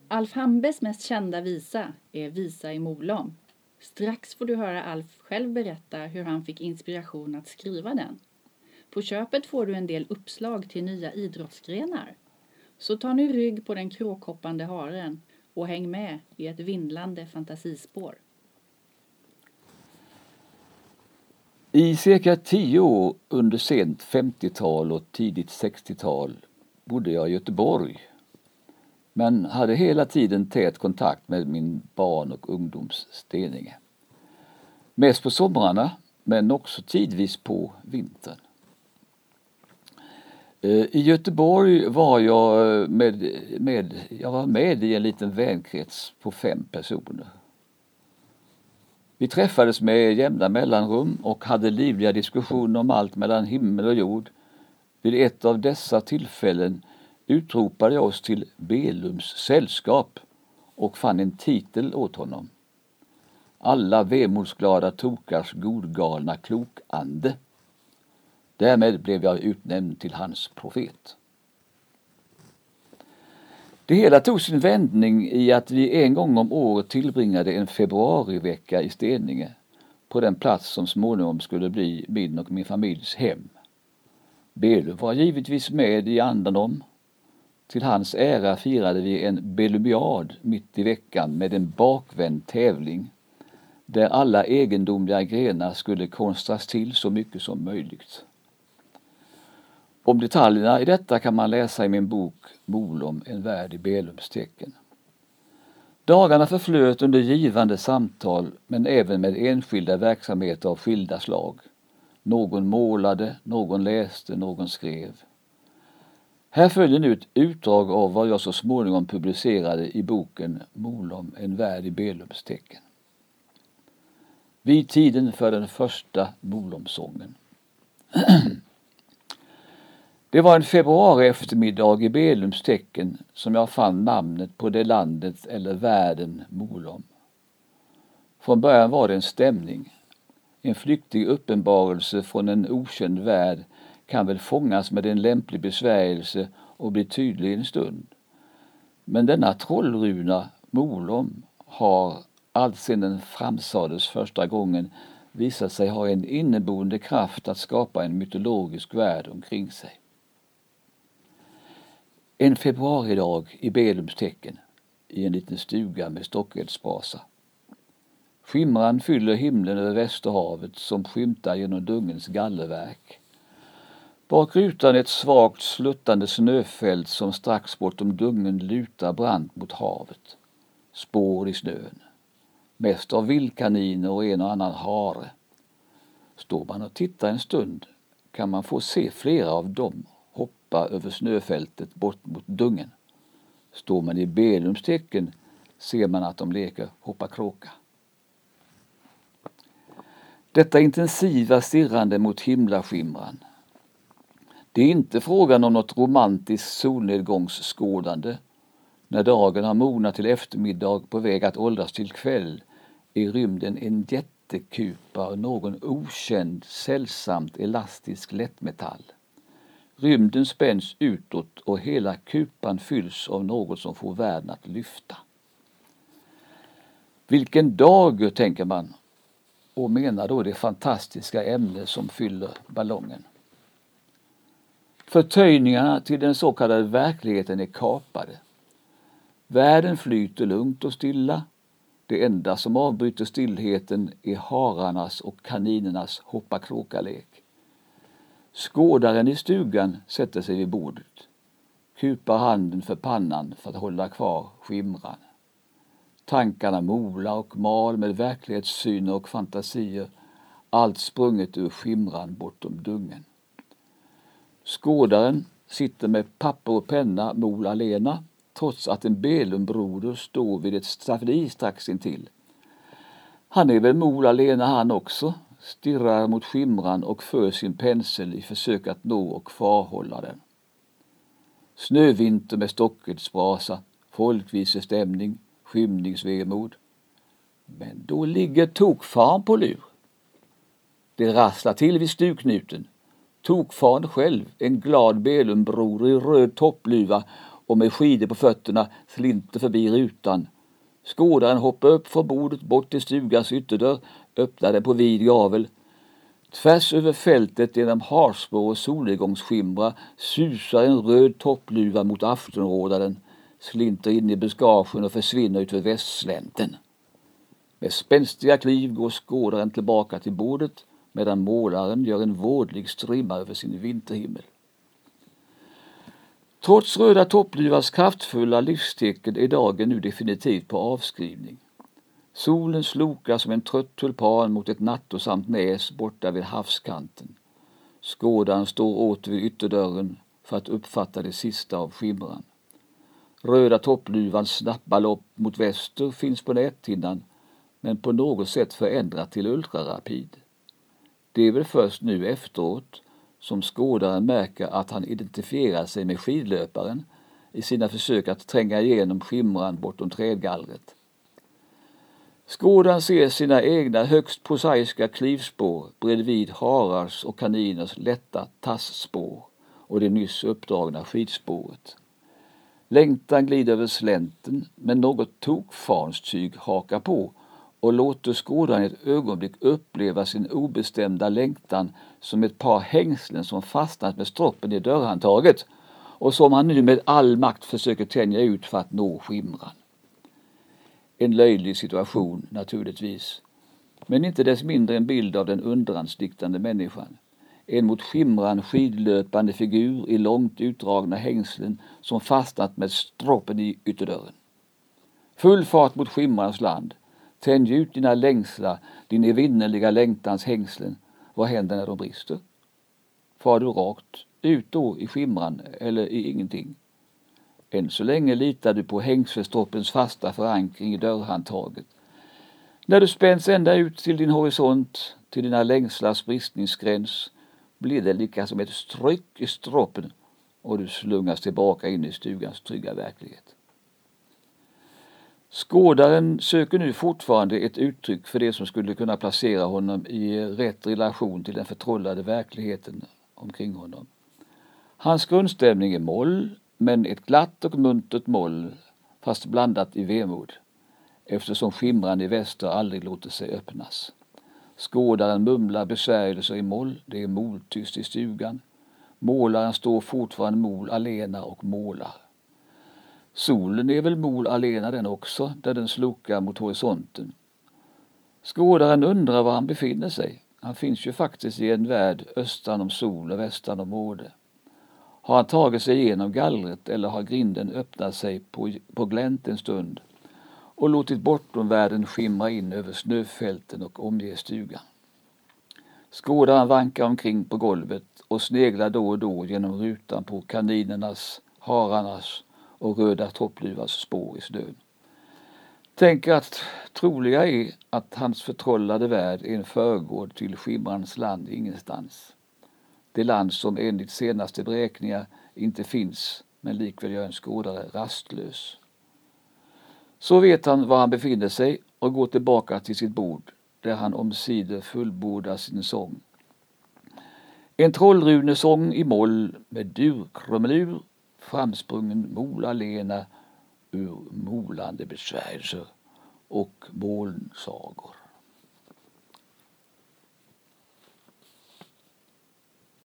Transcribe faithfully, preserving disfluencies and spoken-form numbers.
Alf Hambes mest kända visa är Visa i Molom. Strax får du höra Alf själv berätta hur han fick inspiration att skriva den. På köpet får du en del uppslag till nya idrottsgrenar. Så ta nu rygg på den kråkhoppande haren och häng med i ett vindlande fantasispår. I cirka tio år under sent femtiotal och tidigt sextiotal bodde jag i Göteborg, men hade hela tiden tät kontakt med min barn- och ungdomssteninge. Mest på somrarna, men också tidvis på vintern. I Göteborg var jag med, med, jag var med i en liten vänkrets på fem personer. Vi träffades med jämna mellanrum och hade livliga diskussioner om allt mellan himmel och jord. Vid ett av dessa tillfällen utropade jag oss till Belums sällskap och fann en titel åt honom. Alla vemodsglada tokars godgalna klokande. Därmed blev jag utnämnd till hans profet. Det hela tog sin vändning i att vi en gång om året tillbringade en februarivecka i Steninge på den plats som småningom skulle bli min och min familjs hem. Belum var givetvis med i andan om. Till hans ära firade vi en belumiad mitt i veckan med en bakvänd tävling där alla egendomliga grenar skulle konstras till så mycket som möjligt. Om detaljerna i detta kan man läsa i min bok Molom, en värld i Belums tecken. Dagarna förflöt under givande samtal, men även med enskilda verksamheter av skilda slag. Någon målade, någon läste, någon skrev. Här följer nu ett utdrag av vad jag så småningom publicerade i boken Molom, en värld i Belums tecken. Vid tiden för den första Molomsången. Det var en februari eftermiddag i Belums tecken som jag fann namnet på det landet eller världen Molom. Från början var det en stämning. En flyktig uppenbarelse från en okänd värld kan väl fångas med en lämplig besvärjelse och bli tydlig en stund. Men denna trollruna Molom har alltsedan den framsades första gången visat sig ha en inneboende kraft att skapa en mytologisk värld omkring sig. En februaridag i Belums tecken, i en liten stuga med stockeldsbrasa. Skimran fyller himlen över Västerhavet som skymtar genom dungens gallerverk. Bak rutan ett svagt sluttande snöfält som strax bortom dungen lutar brant mot havet. Spår i snön. Mest av vildkaniner och en och annan hare. Står man och tittar en stund kan man få se flera av dem hoppa över snöfältet bort mot dungen. Står man i Belums tecken ser man att de leker hoppa kråka. Detta intensiva stirrande mot himlaskimran. Det är inte frågan om något romantiskt solnedgångsskådande. När dagen har mognat till eftermiddag på väg att åldras till kväll är rymden en jättekupa och någon okänd, sällsamt elastisk lättmetall. Rymden spänns utåt och hela kupan fylls av något som får världen att lyfta. Vilken dag, tänker man, och menar då det fantastiska ämne som fyller ballongen. Förtöjningarna till den så kallade verkligheten är kapade. Världen flyter lugnt och stilla. Det enda som avbryter stillheten är hararnas och kaninernas hoppa-kråka-lek. Skådaren i stugan sätter sig vid bordet. Kupar handen för pannan för att hålla kvar skimran. Tankarna molar och mal med verklighetssyner och fantasier. Allt sprunget ur skimran bortom dungen. Skådaren sitter med papper och penna mol alena, trots att en Belumbroder står vid ett staffeli strax intill. Han är väl mol alena han också, stirrar mot skimran och för sin pensel i försök att nå och kvarhålla den. Snövinter med stockeldsbrasa, folkvisestämning, skymningsvemod. Men då ligger tokfaren på lur. Det rasslar till vid stugknuten. Tokfaren själv, en glad Belumbroder i röd toppluva och med skidor på fötterna slinter förbi rutan. Skådaren hoppar upp från bordet bort till stugans ytterdörr, öppnar den på vid gavel. Tvärs över fältet genom harspår och solnedgångsskimra susar en röd toppluva mot aftonrådaren, slinter in i buskagen och försvinner ut vid västslänten. Med spänstiga kliv går skådaren tillbaka till bordet medan målaren gör en vådlig strimma över sin vinterhimmel. Trots röda toppluvans kraftfulla livstecken är dagen nu definitivt på avskrivning. Solen slokar som en trött tulpan mot ett nattosamt näs borta vid havskanten. Skådaren står åter vid ytterdörren för att uppfatta det sista av skimran. Röda toppluvans snabba lopp mot väster finns på näthinnan, men på något sätt förändrat till ultrarapid. Det är väl först nu efteråt som skådaren märker att han identifierar sig med skidlöparen i sina försök att tränga igenom skimran bortom trädgallret. Skådaren ser sina egna högst prosaiska klivspår bredvid harars och kaniners lätta tassspår och det nyss uppdragna skidspåret. Längtan glider över slänten, men något tokfarnstyg hakar på och låter skådaren ett ögonblick uppleva sin obestämda längtan som ett par hängslen som fastnat med stroppen i dörrhandtaget och som han nu med all makt försöker tänja ut för att nå skimran. En löjlig situation naturligtvis, men inte dess mindre en bild av den undranstiktande människan. En mot skimran skidlöpande figur i långt utdragna hängslen som fastnat med stroppen i ytterdörren. Full fart mot skimrans land. Tänj ut dina längsla, din evinnerliga längtans hängslen. Vad händer när de brister? Far du rakt ut då i skimran eller i ingenting? Än så länge litar du på hängselstoppens fasta förankring i dörrhandtaget. När du spänns ända ut till din horisont, till dina längslars bristningsgräns, blir det lika som ett stryck i stroppen och du slungas tillbaka in i stugans trygga verklighet. Skådaren söker nu fortfarande ett uttryck för det som skulle kunna placera honom i rätt relation till den förtrollade verkligheten omkring honom. Hans grundstämning är moll, men ett glatt och muntert moll, fast blandat i vemod, eftersom skimran i väster aldrig låter sig öppnas. Skådaren mumlar besvärjelser i moll, det är moltyst i stugan. Målaren står fortfarande mol alena och målar. Solen är väl mol alena den också, där den slokar mot horisonten. Skådaren undrar var han befinner sig. Han finns ju faktiskt i en värld östan om sol och västan om åde. Har han tagit sig igenom gallret eller har grinden öppnat sig på, på glänt en stund och låtit bortom världen skimra in över snöfälten och omge stugan? Skådaren vankar omkring på golvet och sneglar då och då genom rutan på kaninernas, hararnas och röda toppluvas spår i snön. Tänker att troliga är att hans förtrollade värld är en förgård till skimrans land ingenstans. Det land som enligt senaste beräkningar inte finns, men likväl gör en skådare rastlös. Så vet han var han befinner sig och går tillbaka till sitt bord, där han omsider fullbordar sin sång. En trollrunesång i moll med durkrumelur, framsprungen mol alena ur molande besvärjelser och molnsagor.